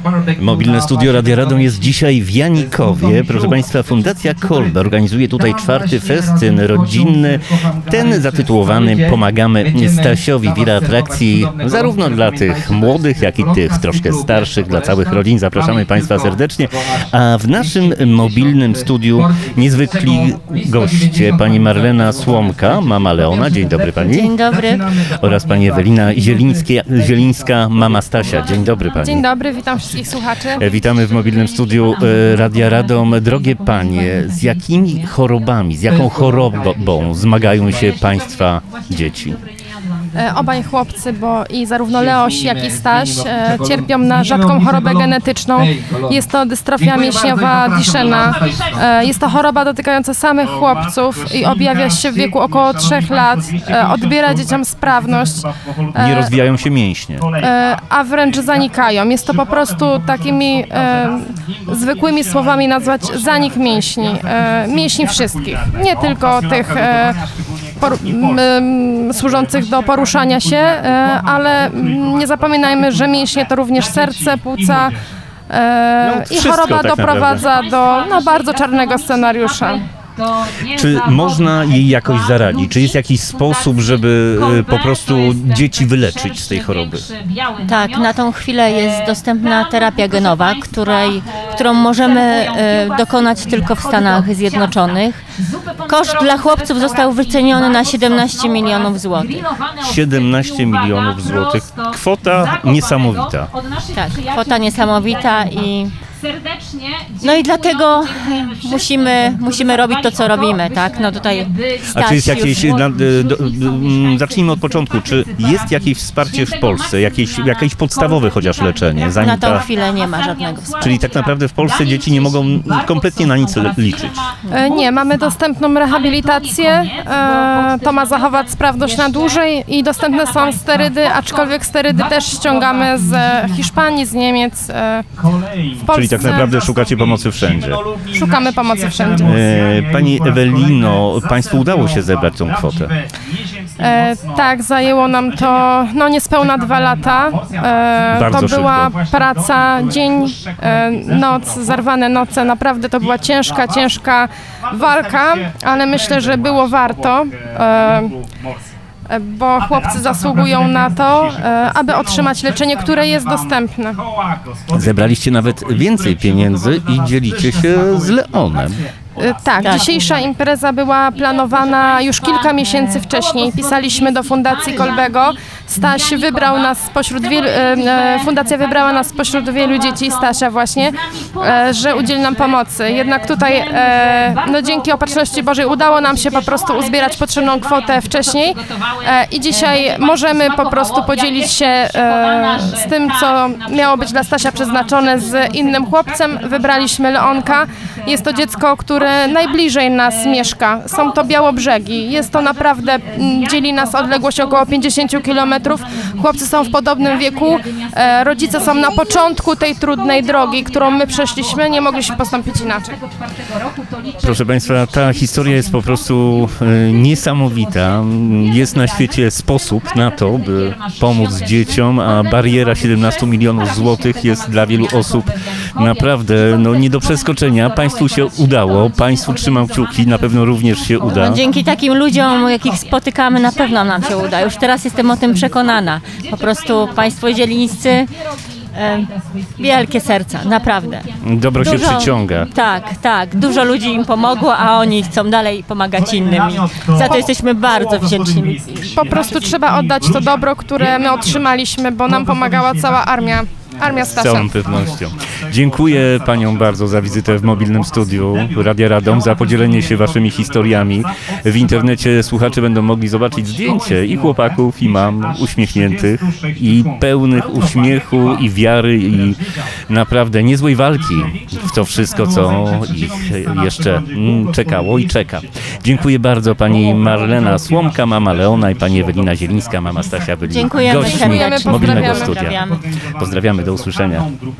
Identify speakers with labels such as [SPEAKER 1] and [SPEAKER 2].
[SPEAKER 1] Mobilne studio Radia Radom jest dzisiaj w Janikowie. Proszę Państwa, Fundacja Kolbe organizuje tutaj 4. festyn rodzinny. Ten zatytułowany Pomagamy Stasiowi. Wiele atrakcji zarówno dla tych młodych, jak i tych troszkę starszych, dla całych rodzin. Zapraszamy Państwa serdecznie. A w naszym mobilnym studiu niezwykli goście. Pani Marlena Słomka, mama Leona. Dzień dobry Pani.
[SPEAKER 2] Dzień dobry.
[SPEAKER 1] Oraz Pani Ewelina Zielińska, mama Stasia. Dzień dobry Pani.
[SPEAKER 2] Dzień dobry, witam wszystkich słuchaczy.
[SPEAKER 1] Witamy w mobilnym studiu Radia Radom. Drogie Panie, z jakimi chorobami, z jaką chorobą zmagają się Państwa dzieci?
[SPEAKER 2] Obaj chłopcy, bo i zarówno Leoś, jak i Staś cierpią na rzadką chorobę genetyczną. Jest to dystrofia mięśniowa Duchenne. Jest to choroba dotykająca samych chłopców i objawia się w wieku około 3 lat. Odbiera dzieciom sprawność.
[SPEAKER 1] Nie rozwijają się mięśnie.
[SPEAKER 2] A wręcz zanikają. Jest to po prostu takimi zwykłymi słowami nazwać zanik mięśni. Mięśni wszystkich. Nie tylko tych służących do poruszania się, ale nie zapominajmy, że mięśnie to również serce, płuca i choroba
[SPEAKER 1] tak
[SPEAKER 2] doprowadza do bardzo czarnego scenariusza.
[SPEAKER 1] Czy można jej jakoś zaradzić? Czy jest jakiś sposób, żeby po prostu dzieci wyleczyć z tej choroby?
[SPEAKER 3] Tak, na tą chwilę jest dostępna terapia genowa, którą możemy dokonać tylko w Stanach Zjednoczonych. Koszt dla chłopców został wyceniony na 17 milionów złotych.
[SPEAKER 1] 17 milionów złotych. Kwota niesamowita.
[SPEAKER 3] Tak, kwota niesamowita no i dlatego musimy robić to, co robimy, tak? No tutaj
[SPEAKER 1] A czy jest jakieś, zacznijmy od początku, czy jest jakieś wsparcie w Polsce, jakieś podstawowe chociaż leczenie?
[SPEAKER 3] Na tą chwilę nie ma żadnego wsparcia.
[SPEAKER 1] Czyli tak naprawdę w Polsce dzieci nie mogą kompletnie na nic liczyć?
[SPEAKER 2] Nie, mamy dostępną rehabilitację, to ma zachować sprawność na dłużej i dostępne są sterydy, aczkolwiek sterydy też ściągamy z Hiszpanii, z Niemiec, w Polsce.
[SPEAKER 1] Czyli tak naprawdę szukacie pomocy wszędzie?
[SPEAKER 2] Szukamy pomocy wszędzie.
[SPEAKER 1] Pani Ewelino, Państwu udało się zebrać tą kwotę?
[SPEAKER 2] Tak, zajęło nam to niespełna 2 lata.
[SPEAKER 1] Bardzo
[SPEAKER 2] to była
[SPEAKER 1] szybko.
[SPEAKER 2] praca, dzień, noc, zarwane noce. Naprawdę to była ciężka walka, ale myślę, że było warto. Bo chłopcy zasługują na to, aby otrzymać leczenie, które jest dostępne.
[SPEAKER 1] Zebraliście nawet więcej pieniędzy i dzielicie się z Leonem.
[SPEAKER 2] Tak, dzisiejsza impreza była planowana już kilka miesięcy wcześniej. Pisaliśmy do Fundacji Kolbego. Staś wybrał nas spośród fundacja wybrała nas spośród wielu dzieci, Stasia właśnie, że udzieli nam pomocy. Jednak tutaj dzięki opatrzności Bożej udało nam się po prostu uzbierać potrzebną kwotę wcześniej i dzisiaj możemy po prostu podzielić się z tym, co miało być dla Stasia przeznaczone z innym chłopcem. Wybraliśmy Leonka. Jest to dziecko, które najbliżej nas mieszka. Są to Białobrzegi. Jest to naprawdę, dzieli nas odległość około 50 km. Chłopcy są w podobnym wieku. Rodzice są na początku tej trudnej drogi, którą my przeszliśmy. Nie mogliśmy postąpić inaczej.
[SPEAKER 1] Proszę Państwa, ta historia jest po prostu niesamowita. Jest na świecie sposób na to, by pomóc dzieciom, a bariera 17 milionów złotych jest dla wielu osób naprawdę nie do przeskoczenia. Państwu się udało, Państwu trzymam kciuki, na pewno również się uda.
[SPEAKER 3] Dzięki takim ludziom, jakich spotykamy, na pewno nam się uda. Już teraz jestem o tym przekonana. Po prostu Państwo zielińscy, wielkie serca, naprawdę.
[SPEAKER 1] Dobro się przyciąga.
[SPEAKER 3] Tak. Dużo ludzi im pomogło, a oni chcą dalej pomagać innym. Za to jesteśmy bardzo wdzięczni.
[SPEAKER 2] Po prostu trzeba oddać to dobro, które my otrzymaliśmy, bo nam pomagała cała armia
[SPEAKER 1] Z
[SPEAKER 2] Stasia.
[SPEAKER 1] całą pewnością. Dziękuję Paniom bardzo za wizytę w mobilnym studiu Radia Radom, za podzielenie się Waszymi historiami. W internecie słuchacze będą mogli zobaczyć zdjęcie i chłopaków, i mam uśmiechniętych, i pełnych uśmiechu, i wiary, i naprawdę niezłej walki w to wszystko, co ich jeszcze czekało i czeka. Dziękuję bardzo Pani Marlena Słomka, mama Leona, i Pani Ewelina Zielińska, mama Stasia, byli
[SPEAKER 3] Dziękujemy
[SPEAKER 1] gośćmi
[SPEAKER 3] serdecznie.
[SPEAKER 1] mobilnego
[SPEAKER 2] Pozdrawiamy.
[SPEAKER 1] studia. Pozdrawiamy, do usłyszenia.